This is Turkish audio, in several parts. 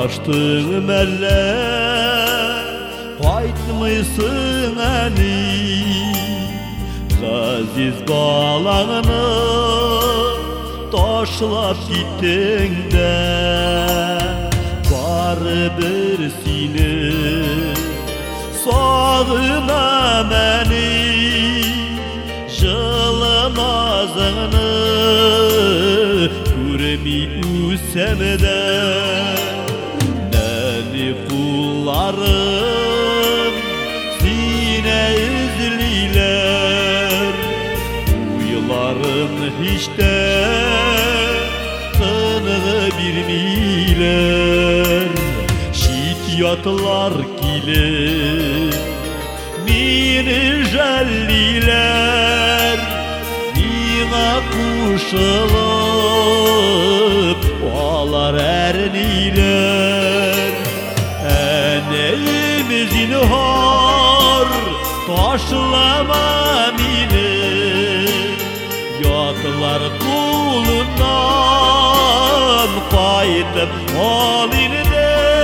Kaçtın melle Kaytmıysın eni Gaziz balağını Taşlap gittin de Barıdır seni Sağına meni Жылы назыңны Көрмей өсемді Нәли құларым Сине үзлейлер Уйларым hiçte Тынығы бермейлер Şiddiyatlar келер Meni jəlliler Mina kuşılıp Olar ərniler Ənəyimizin har Taşlama mini Yatlar kulundan Qaytıp halinde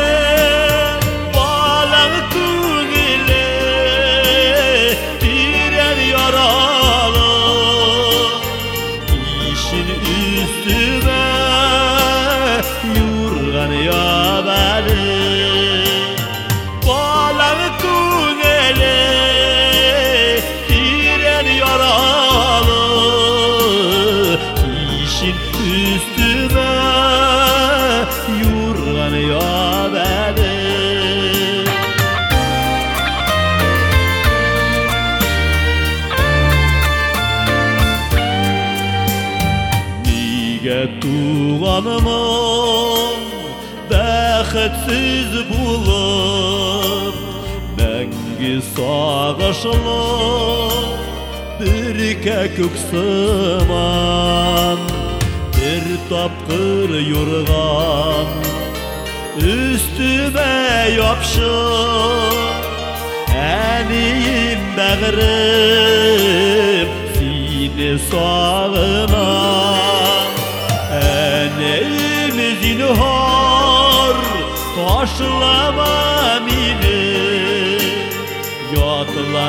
Üstüme yurgan ya beni Nige tuğanımın Bəxitsiz bulup Məngi sağışılıb Birke köksüman Bir tapkır yorgan Üstüme yapşık Eniyim bağrım Seni sağınan Eniyim zinhar Taşlama mini Yatlar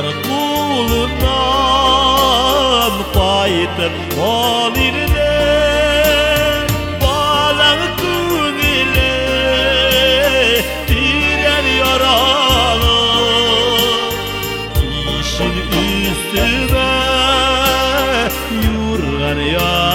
kulundan Qaytıp halinde Üstüme yurgan ya